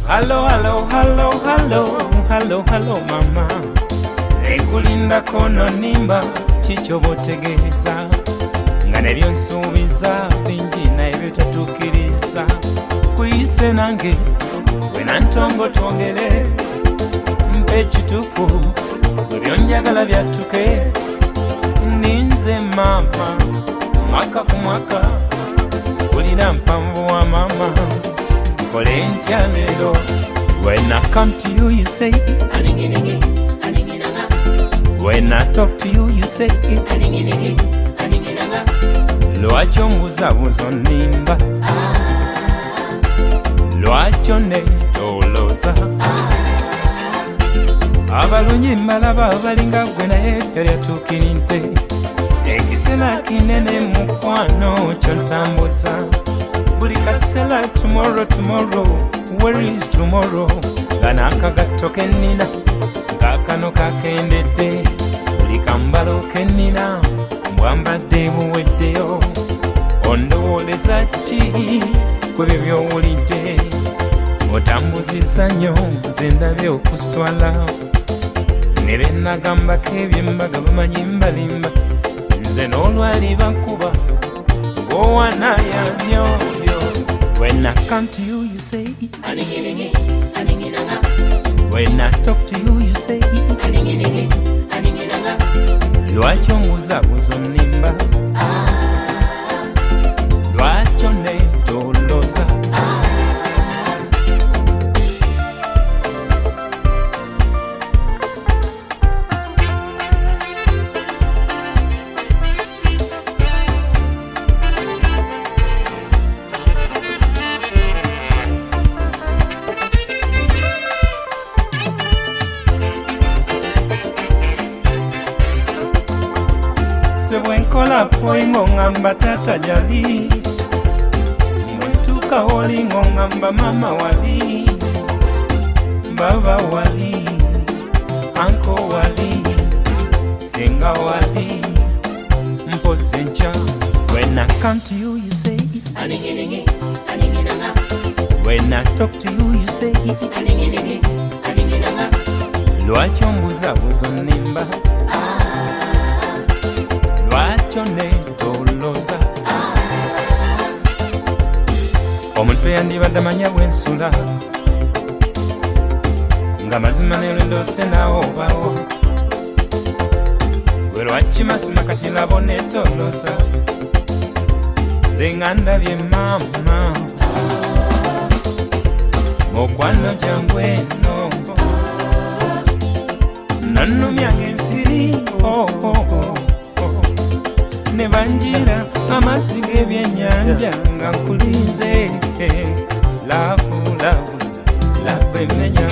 Hello, hello, hello, hello, hello, hello, mama. Ekulinda kono nimba chichobo tegesa. Ngane lyonsuubiza bingi naye bitatukiriza. Kuyise nange wena ntongo twongere. Mpe kituufu bwe byonjagala byatuke. Ninze mama mwaka ku mwaka kulina mpanvu wa mama. When I come to you, you say when I talk to you, you say Lwacho mbuza buzo nimba Lwacho ne toloza Abalunyi malaba balinga gwe naye teri atukirinte Ekisera kinene mukwano kyontambuza Buli kasela tomorrow, where is tomorrow? Ganaka gatoke nina, kakano kakendede Buli kambalo kenina, mwambadde buweddeyo Ondowooleza ki, kwebyo by'owulidde Otambuzizza nnyo, nze ndabye okuswala Ne be nagambako ebyembaga bamanyi mbalimba Nze n'olwali bankuba, ng'owanaya nnyo When I come to you, you say When I talk to you, you say Lwacho mbuza buzo nimba Lwacho ne toloza Sebwenkola poingo ngamba tata jali Mwentuka holi ngamba mama wali Baba wali Anko wali Singa wali Mpo sencha When I come to you, you say When I talk to you, you say Lwacho mbuza buzo nimba Lwacho ne toloza Omuntu yandibadde amanya bwensula Nga mazima n'olwendose nawo obawo Gwe lwaki mazima kati labo netoloza Nze nga ndabye mama Mukwano jangu eno Nannumya ng'ensiri Ne banjira amazzi g'ebyennyanja nga nkulinze love emenya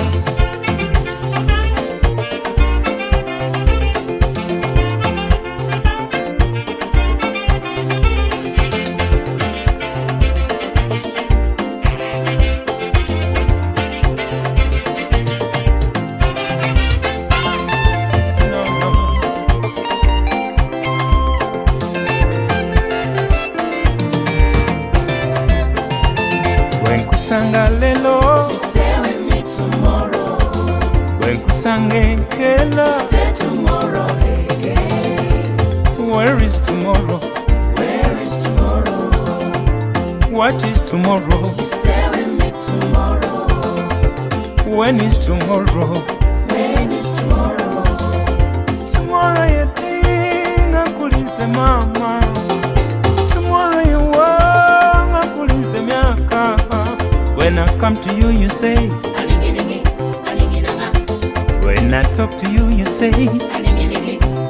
Sanga lelo, you say with me tomorrow. When kusange nkela, You say tomorrow again. Where is tomorrow? Where is tomorrow? What is tomorrow? You say with me tomorrow. When is tomorrow? When is tomorrow? Tomorrow yetinga kulinze mama. Tomorrow yuwanga kulinze myaka. When I come to you, you say When I talk to you, you say